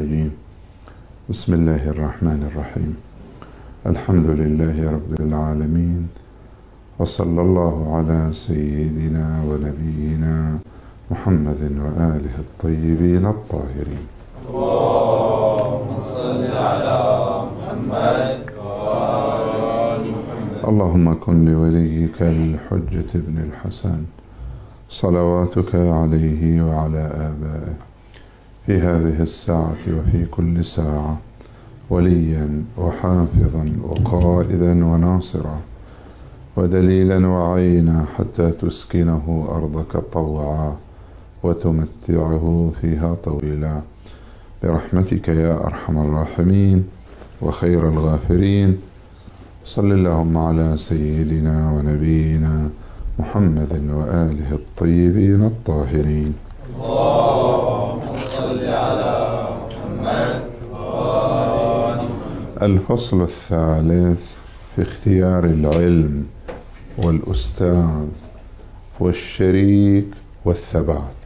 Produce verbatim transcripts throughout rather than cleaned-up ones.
الرجيم. بسم الله الرحمن الرحيم. الحمد لله رب العالمين، وصلى الله على سيدنا ونبينا محمد وآله الطيبين الطاهرين. اللهم صل على محمد وآل محمد. اللهم كن لوليك الحجة ابن الحسن صلواتك عليه وعلى آبائه في هذه الساعة وفي كل ساعة وليا وحافظا وقائدا وناصرا ودليلا وعينا حتى تسكنه أرضك طوعا وتمتعه فيها طويلا برحمتك يا أرحم الراحمين وخير الغافرين. صل اللهم على سيدنا ونبينا محمد وآله الطيبين الطاهرين. اللهم صل على محمد وآل محمد. الفصل الثالث في اختيار العلم والأستاذ والشريك والثبات.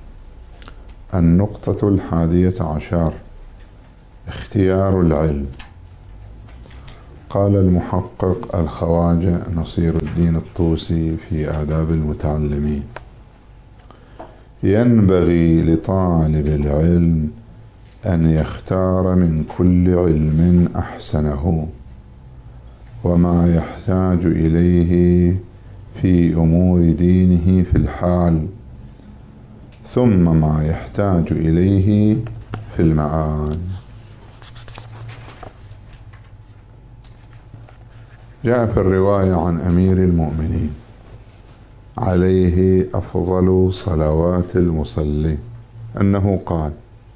النقطة الحادية عشر: اختيار العلم. قال المحقق الخواجة نصير الدين الطوسي في آداب المتعلمين: ينبغي لطالب العلم أن يختار من كل علم أحسنه وما يحتاج إليه في أمور دينه في الحال، ثم ما يحتاج إليه في المآل. جاء في الرواية عن أمير المؤمنين عليه أفضل صلوات المصلين أنه قال: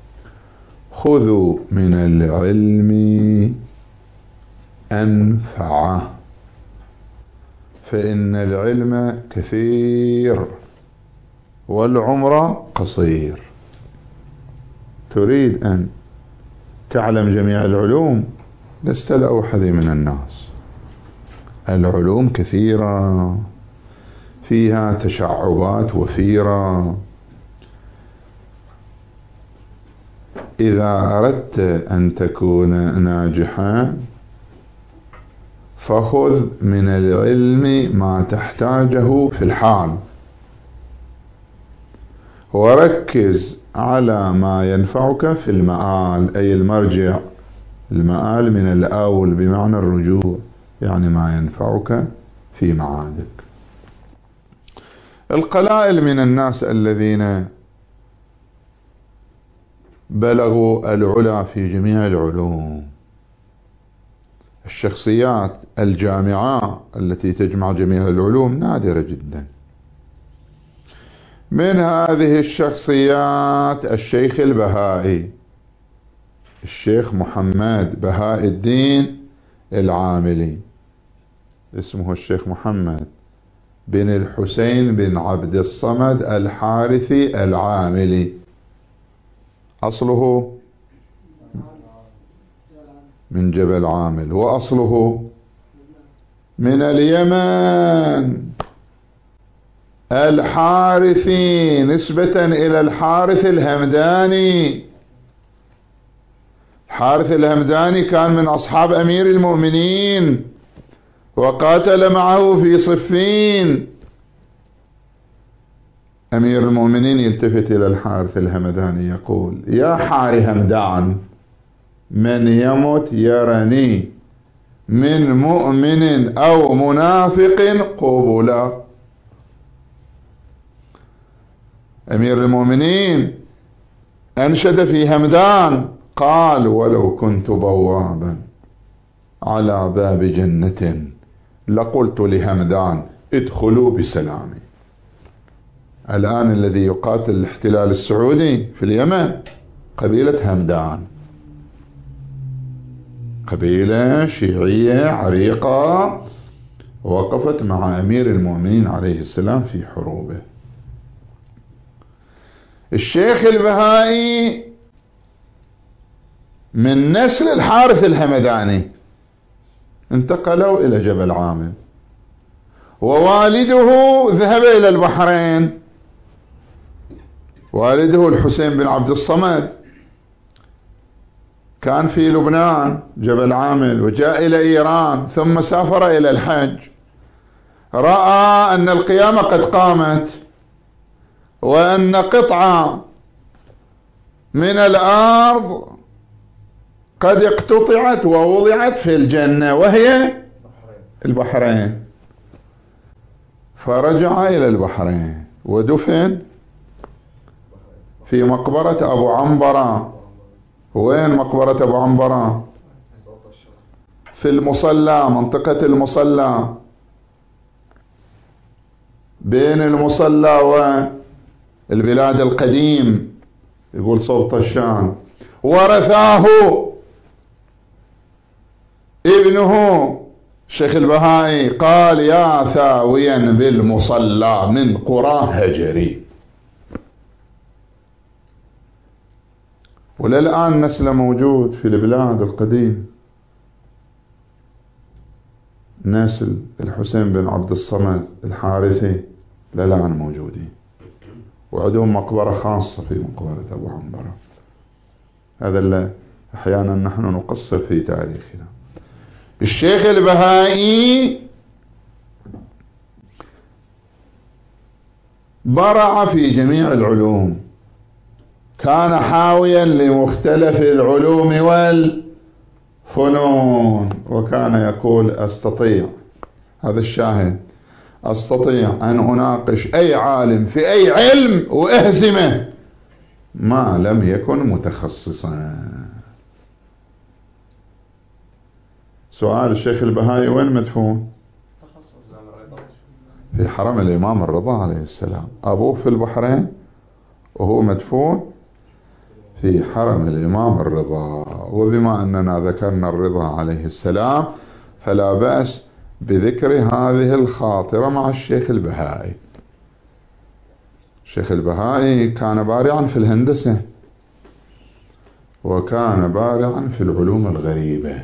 خذوا من العلم أنفعه، فإن العلم كثير والعمر قصير. تريد أن تعلم جميع العلوم؟ لست لأحد من الناس. العلوم كثيرة فيها تشعبات وفيرة. إذا أردت أن تكون ناجحا فخذ من العلم ما تحتاجه في الحال، وركز على ما ينفعك في المآل، أي المرجع. المآل من الأول بمعنى الرجوع، يعني ما ينفعك في معادك. القلائل من الناس الذين بلغوا العلا في جميع العلوم، الشخصيات الجامعة التي تجمع جميع العلوم نادرة جدا. من هذه الشخصيات الشيخ البهائي، الشيخ محمد بهاء الدين العاملي، اسمه الشيخ محمد بن الحسين بن عبد الصمد الحارثي العاملي، أصله من جبل عامل وأصله من اليمن. الحارثي نسبة إلى الحارث الهمداني. الحارث الهمداني كان من أصحاب أمير المؤمنين وقاتل معه في صفين. أمير المؤمنين يلتفت إلى الحارث الهمداني يقول: يا حاري همدان، من يمت يرني من مؤمن أو منافق قبلا. أمير المؤمنين أنشد في همدان قال: ولو كنت بوابا على باب جنة لقلت لهمدان ادخلوا بسلامي. الآن الذي يقاتل الاحتلال السعودي في اليمن قبيلة همدان، قبيلة شيعية عريقة وقفت مع أمير المؤمنين عليه السلام في حروبه. الشيخ البهائي من نسل الحارث الهمداني، انتقلوا إلى جبل عامل، ووالده ذهب إلى البحرين، والده الحسين بن عبد الصمد كان في لبنان جبل عامل وجاء إلى إيران ثم سافر إلى الحج، رأى أن القيامة قد قامت وأن قطعة من الأرض قد اقتطعت ووضعت في الجنة وهي البحرين، فرجع إلى البحرين ودفن في مقبرة أبو عنبرة. وين مقبرة أبو عنبرة؟ في المصلى، منطقة المصلى، بين المصلى والبلاد القديم، يقول صوت الشام. ورثاه ابنه الشيخ البهائي، قال: يا ثاويا بالمصلى من قرى هجري. وللآن نسله موجود في البلاد القديم، نسل الحسين بن عبد الصمد الحارثي للآن موجودين، وعندهم مقبرة خاصة في مقبرة أبو عنبرة. هذا اللي أحيانا نحن نقصر في تاريخنا. الشيخ البهائي برع في جميع العلوم، كان حاويا لمختلف العلوم والفنون، وكان يقول: أستطيع، هذا الشاهد، أستطيع أن أناقش أي عالم في أي علم وأهزمه ما لم يكن متخصصا. سؤال: الشيخ البهائي وين مدفون؟ في حرم الإمام الرضا عليه السلام. أبوه في البحرين وهو مدفون في حرم الإمام الرضا. وبما أننا ذكرنا الرضا عليه السلام فلا بأس بذكر هذه الخاطرة مع الشيخ البهائي. الشيخ البهائي كان بارعا في الهندسة، وكان بارعا في العلوم الغريبة.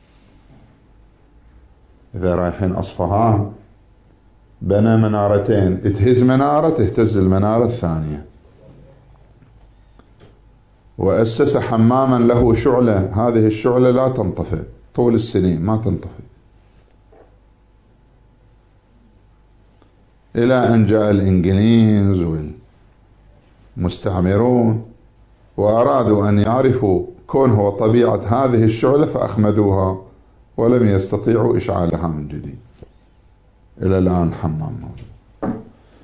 إذا رايحين أصفهان بنى منارتين، تهز منارة تهتز المنارة الثانية، وأسس حماما له شعلة، هذه الشعلة لا تنطفئ طول السنين، ما تنطفئ، إلى أن جاء الإنجليز والمستعمرون وأرادوا أن يعرفوا كون هو طبيعة هذه الشعلة فأخمدوها ولم يستطيعوا إشعالها من جديد. إلى الآن حمام موجود.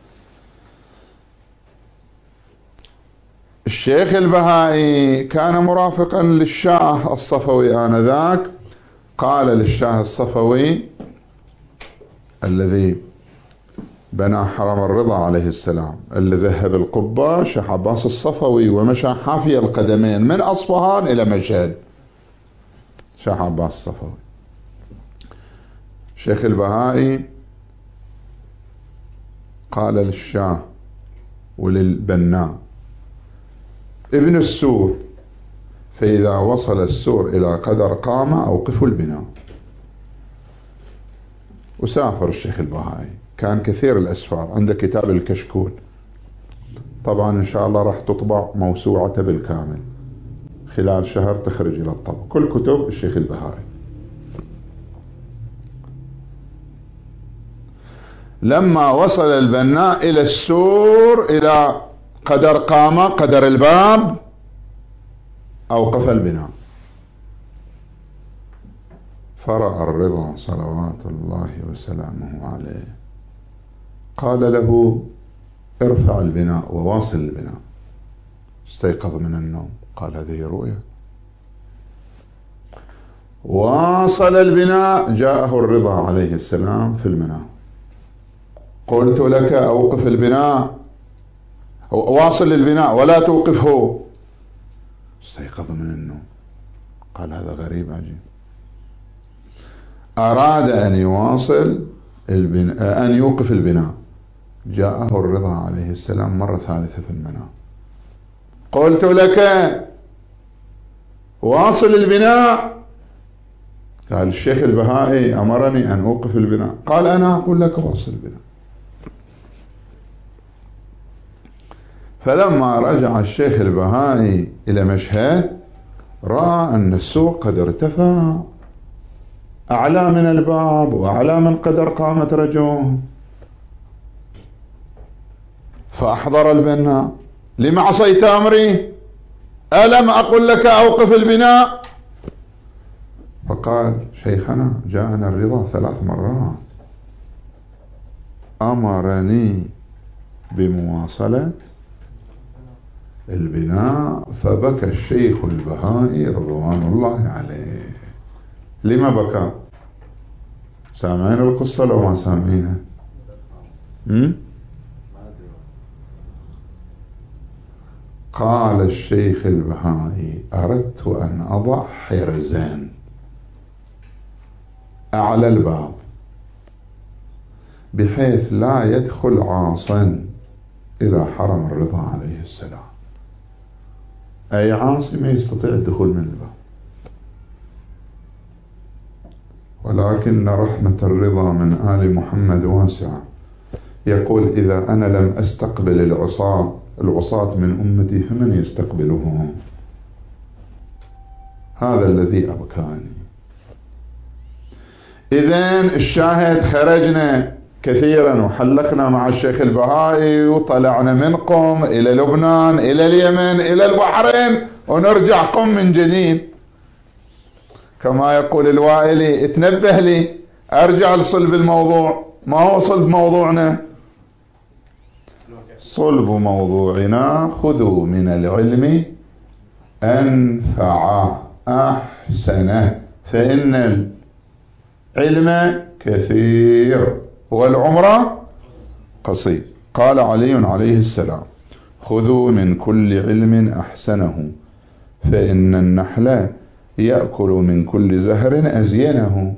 الشيخ البهائي كان مرافقا للشاه الصفوي آنذاك. قال للشاه الصفوي الذي بنى حرم الرضا عليه السلام، اللي ذهب القبة، شيخ عباس الصفوي، ومشى حافي القدمين من أصفهان إلى مشهد، شيخ عباس الصفوي. شيخ البهائي قال للشاه وللبناء: ابن السور، فإذا وصل السور إلى قدر قامة أوقفوا البناء. وسافر الشيخ البهائي، كان كثير الأسفار، عنده كتاب الكشكول، طبعا إن شاء الله راح تطبع موسوعة بالكامل، خلال شهر تخرج إلى الطبع، كل كتب الشيخ البهائي. لما وصل البناء إلى السور إلى قدر قامة، قدر الباب، أوقف البناء. فرأى الرضا صلوات الله وسلامه عليه، قال له: ارفع البناء وواصل البناء. استيقظ من النوم، قال: هذه رؤيا. واصل البناء، جاءه الرضا عليه السلام في المنام: قلت لك أوقف البناء، واصل البناء ولا توقفه. استيقظ من النوم، قال: هذا غريب عجيب. أراد أن يواصل البناء، أن يوقف البناء، جاءه الرضا عليه السلام مرة ثالثة في المنام: قلت لك واصل البناء. قال: الشيخ البهائي أمرني أن أوقف البناء. قال: أنا أقول لك واصل البناء. فلما رجع الشيخ البهائي إلى مشهد رأى أن السوق قد ارتفع أعلى من الباب وأعلى من قدر قامة رجل، فأحضر البناء: لما عصيت أمري؟ ألم أقل لك أوقف البناء؟ فقال: شيخنا جاءنا الرضا ثلاث مرات، أمرني بمواصلة البناء. فبكى الشيخ البهائي رضوان الله عليه. لما بكى؟ سامعين القصة لو ما سامعينها؟ قال الشيخ البهائي: أردت أن أضع حرزين أعلى الباب بحيث لا يدخل عاصا إلى حرم الرضا عليه السلام، أي عاصي ما يستطيع الدخول من الباب. ولكن رحمة الرضا من آل محمد واسعة، يقول: إذا أنا لم أستقبل العصاة العصاة من أمتي فمن يستقبلهم؟ هذا الذي أبكاني. إذن الشاهد، خرجنا كثيرا وحلقنا مع الشيخ البهائي وطلعنا من قم إلى لبنان إلى اليمن إلى البحرين ونرجع قم من جديد. كما يقول الوائلي: اتنبه لي أرجع لصلب الموضوع. ما هو صلب موضوعنا؟ صلب موضوعنا: خذوا من العلم أنفع أحسن، فإن العلم كثير والعمر قصير. قال علي عليه السلام: خذوا من كل علم أحسنه، فإن النحل يأكل من كل زهر أزينه،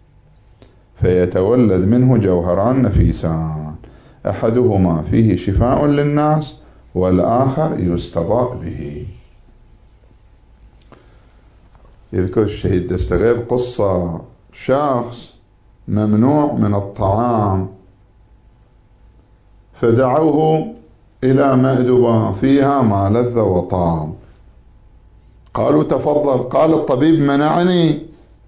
فيتولد منه جوهران نفيسان، أحدهما فيه شفاء للناس والآخر يستضاء به. يذكر الشهيد دستغيب قصة شخص ممنوع من الطعام، فدعوه إلى مأدبة فيها ما لذ وطاب. قالوا: تفضل. قال: الطبيب منعني،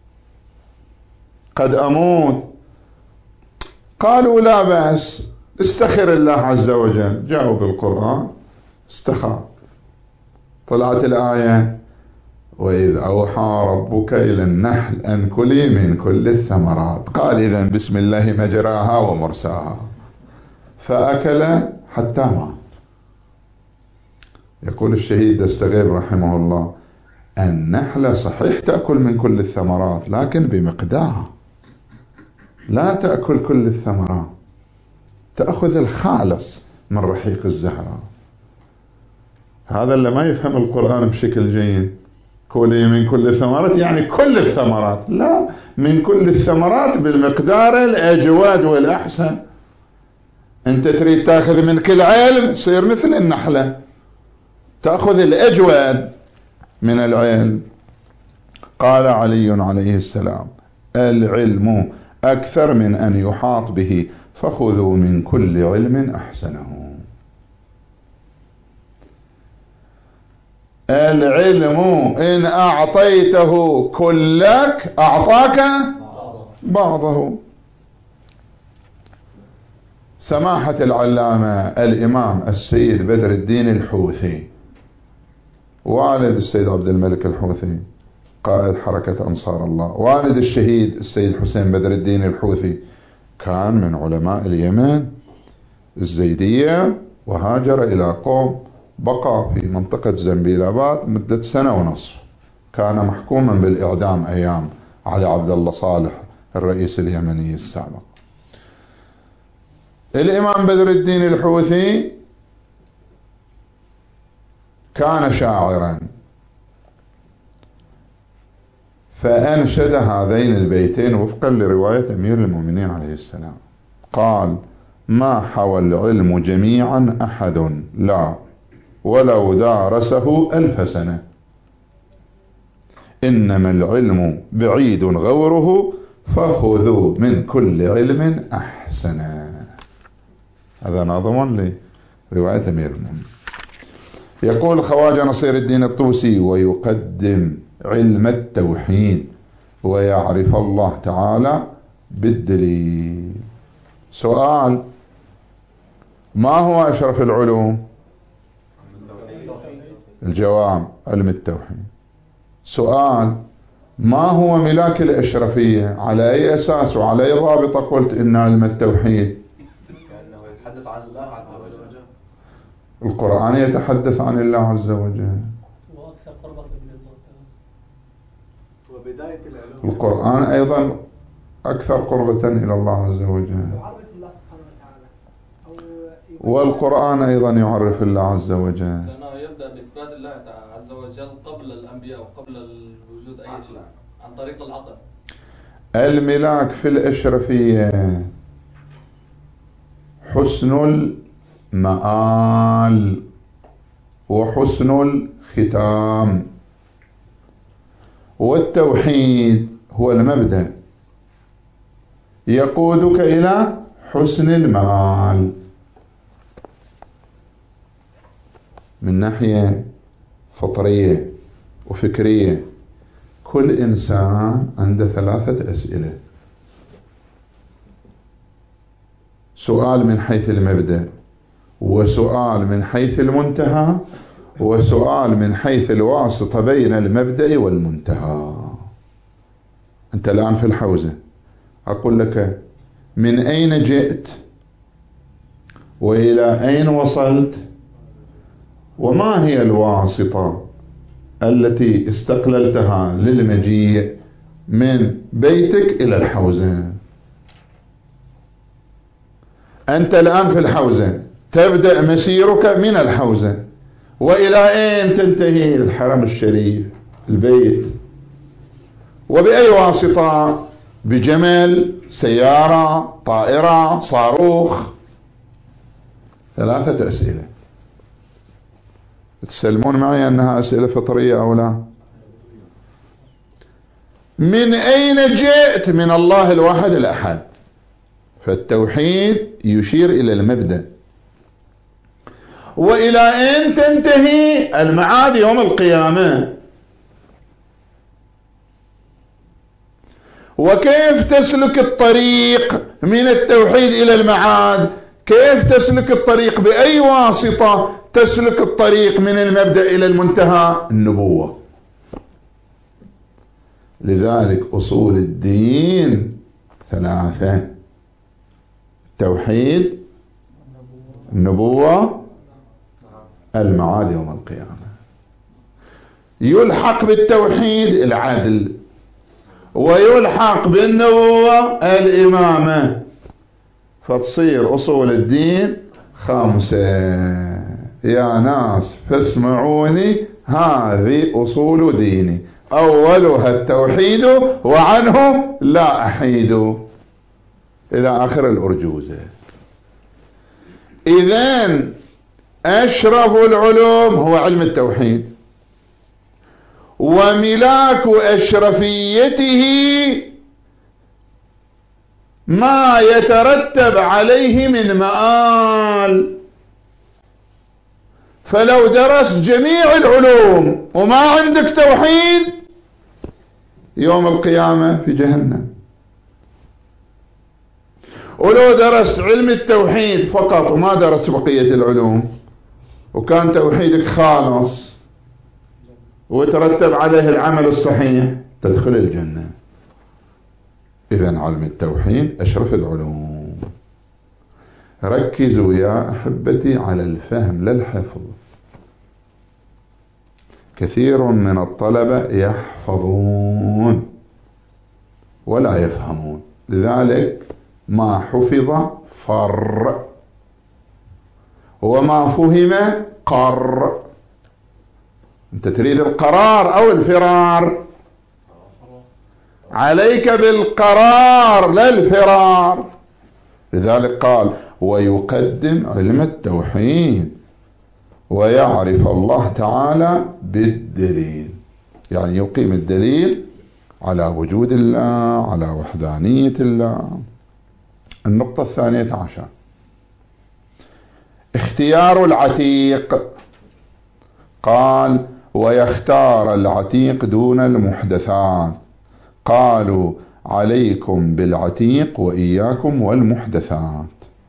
قد أموت. قالوا: لا بأس، استخر الله عز وجل. جاءوا بالقرآن، استخار، طلعت الآية: وإذ أوحى ربك إلى النحل أن كلي من كل الثمرات. قال: إذن بسم الله مجراها ومرساها، فأكل حتى مات. يقول الشهيد دستغيب رحمه الله: النحلة صحيح تأكل من كل الثمرات، لكن بمقدار، لا تأكل كل الثمرات، تأخذ الخالص من رحيق الزهرة. هذا اللي ما يفهم القرآن بشكل جيد. كلي من كل الثمرات يعني كل الثمرات، لا، من كل الثمرات بالمقدار الأجود والأحسن. أنت تريد تأخذ من كل علم، صير مثل النحلة، تأخذ الأجود من العلم. قال علي عليه السلام: العلم أكثر من أن يحاط به، فخذوا من كل علم أحسنه. العلم إن أعطيته كلك أعطاك بعضه. سماحة العلامة الإمام السيد بدر الدين الحوثي، والد السيد عبد الملك الحوثي قائد حركة أنصار الله، والد الشهيد السيد حسين بدر الدين الحوثي، كان من علماء اليمن الزيدية، وهاجر إلى قوم، بقى في منطقة زنبيلاباد مدة سنة ونصف. كان محكوما بالإعدام أيام علي عبد الله صالح الرئيس اليمني السابق. الإمام بدر الدين الحوثي كان شاعرا، فأنشد هذين البيتين وفقا لرواية أمير المؤمنين عليه السلام. قال: ما حوى العلم جميعا أحد، لا، ولو دارسه ألف سنة، إنما العلم بعيد غوره، فخذوا من كل علم أحسنا. هذا ناظم لرواية أمير المؤمنين. يقول خواجة نصير الدين الطوسي: ويقدم علم التوحيد ويعرف الله تعالى بالدليل. سؤال: ما هو أشرف العلوم؟ الجواب: علم التوحيد. سؤال: ما هو ملاك الأشرفية؟ على أي أساس وعلى أي ضابط قلت إن علم التوحيد؟ لأنه يتحدث عن الله عز وجل. القرآن يتحدث عن الله عز وجل، وأكثر قربة من الله وبداية العلوم. القرآن أيضا أكثر قربة إلى الله عز وجل، والقرآن أيضا يعرف الله عز وجل، لأنه يبدأ بإثبات الله عز وجل قبل الأنبياء وقبل الوجود أي شيء عن طريق العقل. الملاك في الأشرفية حسن المآل وحسن الختام، والتوحيد هو المبدأ يقودك إلى حسن المآل. من ناحية فطرية وفكرية، كل إنسان عنده ثلاثة أسئلة: سؤال من حيث المبدأ، وسؤال من حيث المنتهى، وسؤال من حيث الواسطة بين المبدأ والمنتهى. أنت الآن في الحوزة، أقول لك: من أين جئت؟ وإلى أين وصلت؟ وما هي الواسطة التي استقللتها للمجيء من بيتك إلى الحوزة؟ أنت الآن في الحوزة، تبدأ مسيرك من الحوزة، وإلى أين تنتهي؟ الحرم الشريف، البيت. وبأي واسطة؟ بجمل، سيارة، طائرة، صاروخ. ثلاثة أسئلة. تسلمون معي أنها أسئلة فطرية أو لا؟ من أين جئت؟ من الله الواحد الأحد. فالتوحيد يشير إلى المبدأ. وإلى أين تنتهي؟ المعاد يوم القيامة. وكيف تسلك الطريق من التوحيد إلى المعاد؟ كيف تسلك الطريق؟ بأي واسطة تسلك الطريق من المبدأ إلى المنتهى؟ النبوة. لذلك أصول الدين ثلاثة: التوحيد، النبوة، المعاد يوم القيامة. يلحق بالتوحيد العدل، ويلحق بالنبوة الإمامة، فتصير أصول الدين خمسة. يا ناس فاسمعوني، هذه أصول ديني، أولها التوحيد وعنه لا أحيد، إلى آخر الأرجوزة. إذن أشرف العلوم هو علم التوحيد، وملاك أشرفيته ما يترتب عليه من مآل. فلو درست جميع العلوم وما عندك توحيد، يوم القيامة في جهنم. ولو درست علم التوحيد فقط وما درست بقية العلوم، وكان توحيدك خالص وترتب عليه العمل الصحيح، تدخل الجنة. إذن علم التوحيد أشرف العلوم. ركزوا يا أحبتي على الفهم لا الحفظ. كثير من الطلبة يحفظون ولا يفهمون، لذلك ما حفظ فر، وما فهم قر. أنت تريد القرار أو الفرار؟ عليك بالقرار لا الفرار. لذلك قال: ويقدم علم التوحيد ويعرف الله تعالى بالدليل، يعني يقيم الدليل على وجود الله، على وحدانية الله. النقطة الثانية عشر: اختيار العتيق قال ويختار العتيق دون المحدثات. قالوا عليكم بالعتيق وإياكم والمحدثات.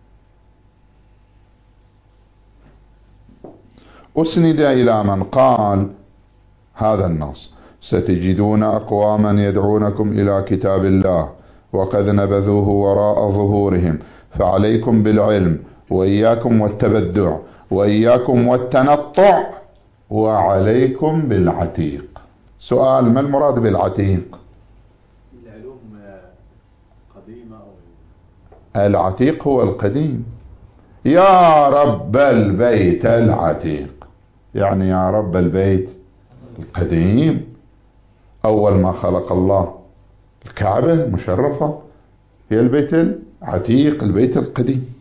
أسند إلى من قال هذا النص ستجدون أقواما يدعونكم إلى كتاب الله وقد نبذوه وراء ظهورهم فعليكم بالعلم وإياكم والتبدع وإياكم والتنطع وعليكم بالعتيق. سؤال: ما المراد بالعتيق؟ العلوم قديمة أو العتيق هو القديم. يا رب البيت العتيق، يعني يا رب البيت القديم. أول ما خلق الله الكعبة المشرفة هي البيت العتيق، البيت القديم.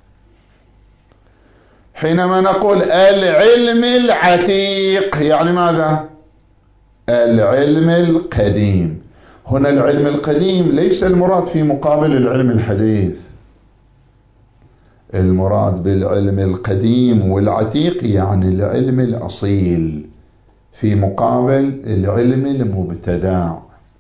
حينما نقول العلم العتيق يعني ماذا؟ العلم القديم. هنا العلم القديم ليس المراد في مقابل العلم الحديث، المراد بالعلم القديم والعتيق يعني العلم الأصيل في مقابل العلم المبتدع.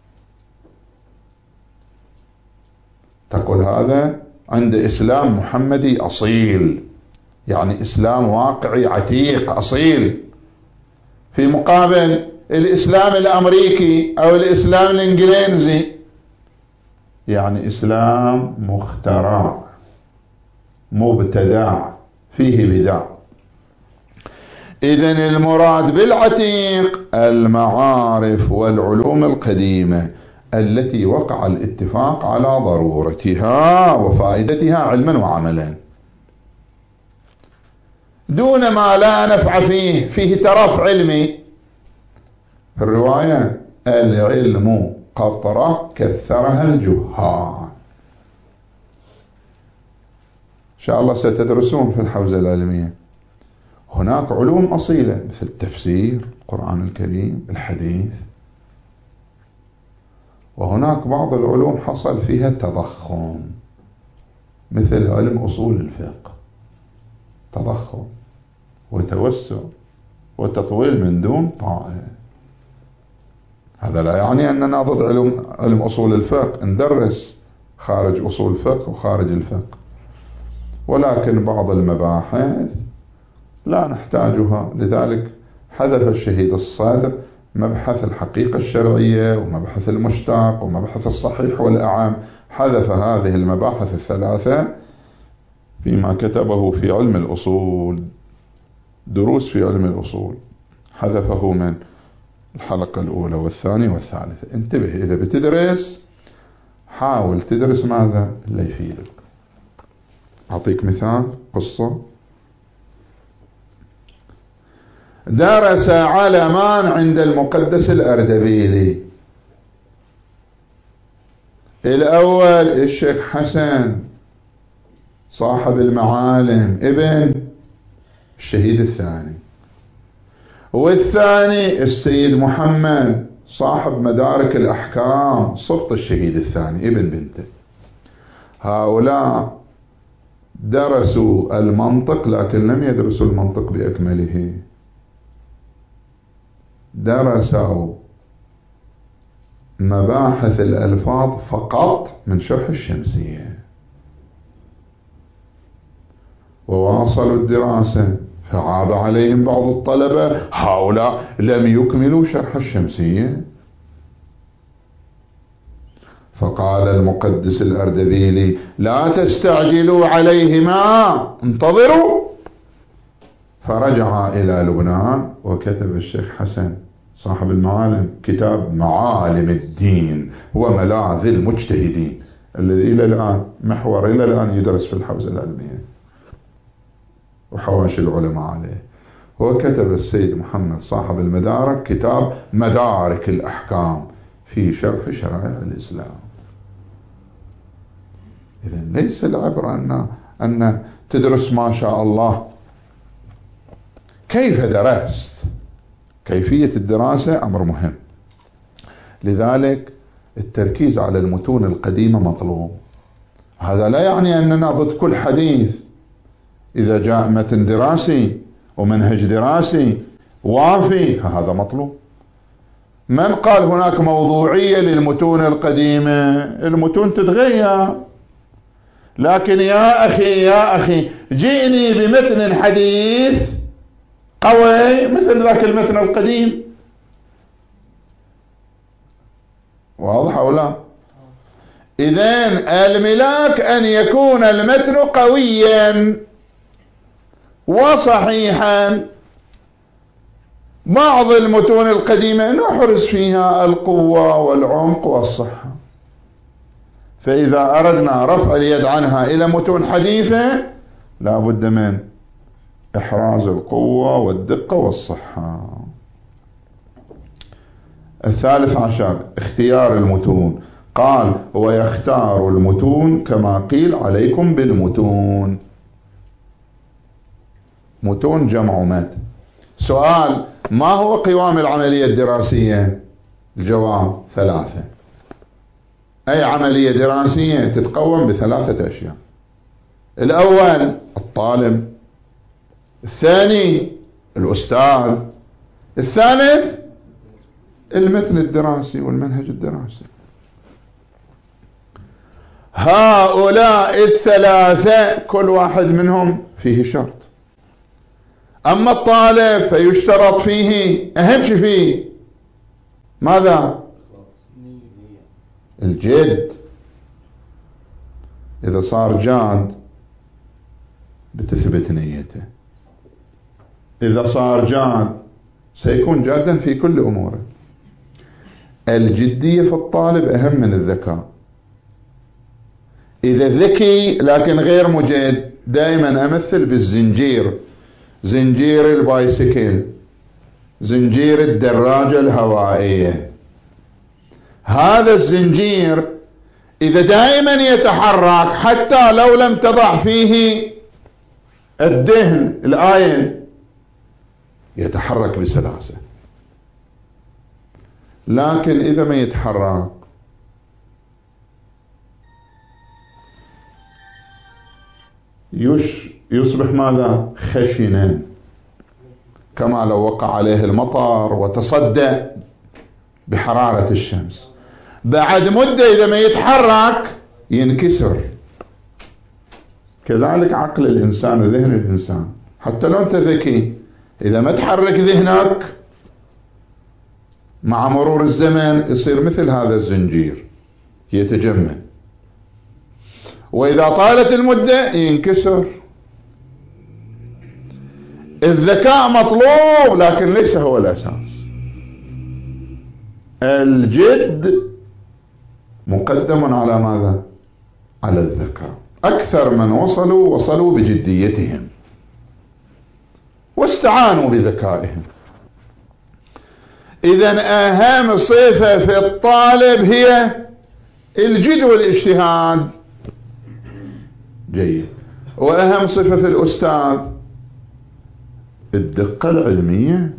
تقول هذا عند إسلام محمدي أصيل، يعني إسلام واقعي عتيق أصيل، في مقابل الإسلام الأمريكي أو الإسلام الإنجليزي يعني إسلام مخترع مبتدع فيه بدع. إذن المراد بالعتيق المعارف والعلوم القديمة التي وقع الاتفاق على ضرورتها وفائدتها علما وعملا، دون ما لا نفع فيه، فيه ترف علمي. في الرواية العلم قطرة كثرها الجهال. إن شاء الله ستدرسون في الحوزة العلمية هناك علوم أصيلة مثل التفسير، القرآن الكريم، الحديث، وهناك بعض العلوم حصل فيها تضخم مثل علم أصول الفقه، تضخم وتوسع وتطويل من دون طائل. هذا لا يعني أننا ضد علم, علم أصول الفقه، ندرس خارج أصول الفقه وخارج الفقه، ولكن بعض المباحث لا نحتاجها. لذلك حذف الشهيد الصدر مبحث الحقيقة الشرعية ومبحث المشتق ومبحث الصحيح والأعم، حذف هذه المباحث الثلاثة فيما كتبه في علم الأصول، دروس في علم الأصول، حذفه من الحلقة الأولى والثانية والثالثة. انتبه، إذا بتدرس حاول تدرس ماذا اللي يفيدك. أعطيك مثال قصة. درس علمان عند المقدس الأردبيلي. الأول الشيخ حسن صاحب المعالم ابن الشهيد الثاني، والثاني السيد محمد صاحب مدارك الأحكام صبط الشهيد الثاني ابن بنته. هؤلاء درسوا المنطق لكن لم يدرسوا المنطق بأكمله، درسوا مباحث الألفاظ فقط من شرح الشمسية وواصلوا الدراسة، فعاب عليهم بعض الطلبة هؤلاء لم يكملوا شرح الشمسية. فقال المقدس الأردبيلي لا تستعجلوا عليهما، انتظروا. فرجع إلى لبنان وكتب الشيخ حسن صاحب المعالم كتاب معالم الدين وملاذ المجتهدين، الذي إلى الآن محور إلى الآن يدرس في الحوزة العلمية وحواشي العلماء عليه. وكتب السيد محمد صاحب المدارك كتاب مدارك الأحكام في شرح شرائع الإسلام. إذن ليس العبرة أن, أن تدرس ما شاء الله. كيف درست؟ كيفية الدراسة أمر مهم. لذلك التركيز على المتون القديمة مطلوب. هذا لا يعني أننا ضد كل حديث. إذا جاء متن دراسي ومنهج دراسي وافي فهذا مطلوب. من قال هناك موضوعية للمتون القديمة؟ المتون تتغير، لكن يا أخي يا أخي جئني بمتن حديث قوي مثل ذاك المتن القديم. واضح أو لا؟ إذن الملاك أن يكون المتن قويا وصحيحا. بعض المتون القديمة نحرز فيها القوة والعمق والصحة، فإذا أردنا رفع اليد عنها إلى متون حديثة لا بد من إحراز القوة والدقة والصحة. الثالث عشر اختيار المتون. قال ويختار المتون كما قيل عليكم بالمتون. متون جمع متن. سؤال: ما هو قوام العملية الدراسية؟ الجواب: ثلاثة. أي عملية دراسية تتقوم بثلاثة أشياء: الأول الطالب، الثاني الأستاذ، الثالث المتن الدراسي والمنهج الدراسي. هؤلاء الثلاثة كل واحد منهم فيه شرط. أما الطالب فيشترط فيه أهم شيء فيه ماذا؟ الجد. إذا صار جاد بتثبت نيته، إذا صار جاد سيكون جادا في كل أموره. الجدية في الطالب أهم من الذكاء. إذا ذكي لكن غير مجد، دائما أمثل بالزنجير، زنجير البايسكل، زنجير الدراجة الهوائية. هذا الزنجير إذا دائما يتحرك حتى لو لم تضع فيه الدهن الآيل يتحرك بسلاسة، لكن إذا ما يتحرك يصبح ماذا؟ خشنا، كما لو وقع عليه المطر وتصدى بحرارة الشمس. بعد مدة إذا ما يتحرك ينكسر. كذلك عقل الإنسان وذهن الإنسان، حتى لو أنت ذكي إذا ما تحرك ذهنك مع مرور الزمن يصير مثل هذا الزنجير يتجمد، وإذا طالت المدة ينكسر. الذكاء مطلوب لكن ليس هو الأساس. الجد مقدم على ماذا؟ على الذكاء. أكثر من وصلوا وصلوا بجديتهم واستعانوا بذكائهم. إذن أهم صفة في الطالب هي الجد والاجتهاد. جيد. وأهم صفة في الأستاذ الدقة العلمية.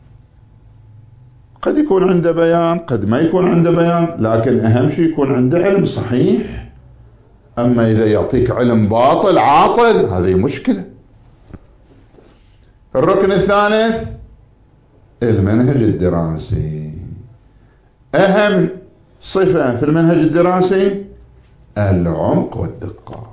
قد يكون عنده بيان، قد ما يكون عنده بيان، لكن أهم شيء يكون عنده علم صحيح. أما إذا يعطيك علم باطل عاطل هذه مشكلة. الركن الثالث المنهج الدراسي. أهم صفة في المنهج الدراسي العمق والدقة.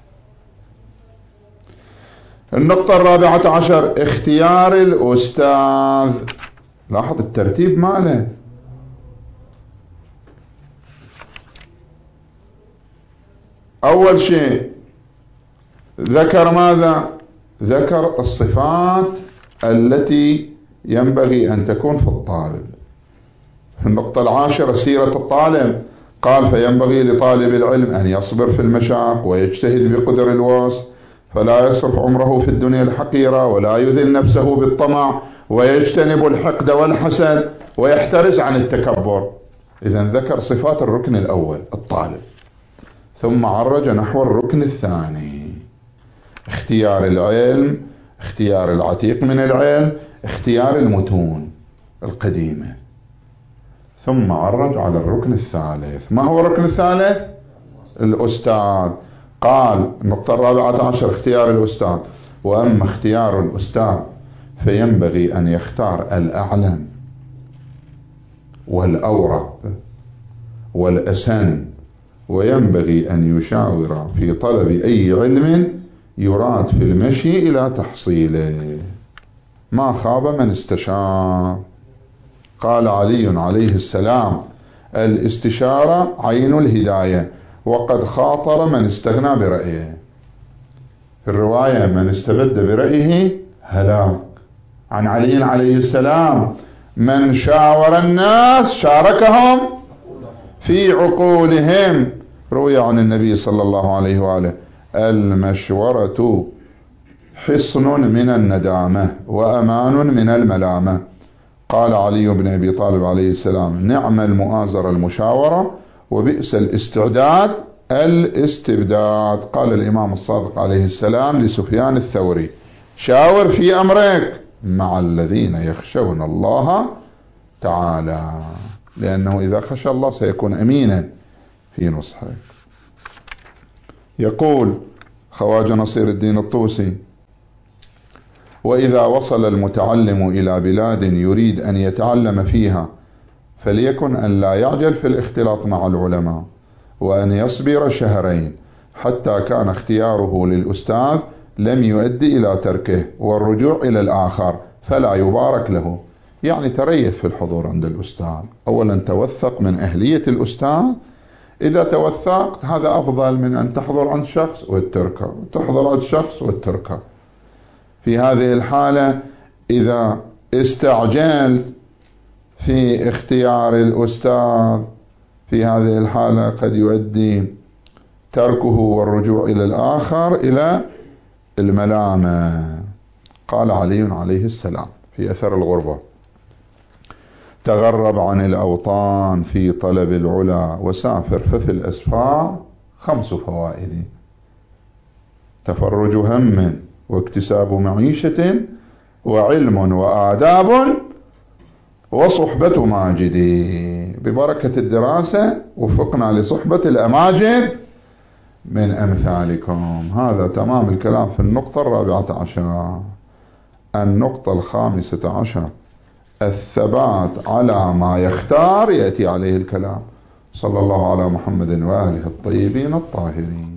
النقطة الرابعة عشر اختيار الأستاذ. لاحظ الترتيب ماله. أول شيء ذكر ماذا؟ ذكر الصفات التي ينبغي أن تكون في الطالب. النقطة العاشرة سيرة الطالب. قال فينبغي لطالب العلم أن يصبر في المشاق ويجتهد بقدر الوسع، فلا يصرف عمره في الدنيا الحقيرة، ولا يذل نفسه بالطمع، ويجتنب الحقد والحسد، ويحترس عن التكبر. إذن ذكر صفات الركن الأول الطالب، ثم عرج نحو الركن الثاني: اختيار العلم، اختيار العتيق من العلم، اختيار المتون القديمة. ثم عرج على الركن الثالث. ما هو الركن الثالث؟ الأستاذ. قال النقطة الرابعة عشر اختيار الأستاذ. وأما اختيار الأستاذ فينبغي أن يختار الأعلم والأورع والأسن، وينبغي أن يشاور في طلب أي علم يراد في المشي إلى تحصيله. ما خاب من استشار. قال علي عليه السلام: الاستشارة عين الهداية، وقد خاطر من استغنى برأيه. في الرواية: من استبد برأيه هلاك. عن علي عليه السلام: من شاور الناس شاركهم في عقولهم. روي عن النبي صلى الله عليه وآله: المشورة حصن من الندامة وأمان من الملامة. قال علي بن أبي طالب عليه السلام: نعم المؤازرة المشاورة، وبئس الاستعداد الاستبداد. قال الإمام الصادق عليه السلام لسفيان الثوري: شاور في أمرك مع الذين يخشون الله تعالى، لأنه إذا خشى الله سيكون أمينا في نصحك. يقول خواجة نصير الدين الطوسي: وإذا وصل المتعلم إلى بلاد يريد أن يتعلم فيها فليكن أن لا يعجل في الاختلاط مع العلماء، وأن يصبر شهرين حتى كان اختياره للأستاذ لم يؤدي إلى تركه والرجوع إلى الآخر فلا يبارك له. يعني تريث في الحضور عند الأستاذ. أولا توثق من أهلية الأستاذ. إذا توثقت هذا أفضل من أن تحضر عند شخص وتركه، تحضر عند شخص وتركه. في هذه الحالة إذا استعجلت في اختيار الأستاذ في هذه الحالة قد يؤدي تركه والرجوع إلى الآخر إلى الملامة. قال علي عليه السلام في أثر الغربة: تغرب عن الأوطان في طلب العلا وسافر، ففي الأسفار خمس فوائد: تفرج هم، واكتساب معيشة، وعلم، وآداب، وصحبة ماجد. ببركة الدراسة وفقنا لصحبة الأماجد من أمثالكم. هذا تمام الكلام في النقطة الرابعة عشر. النقطة الخامسة عشر: الثبات على ما يختار، يأتي عليه الكلام. صلى الله على محمد وآله الطيبين الطاهرين.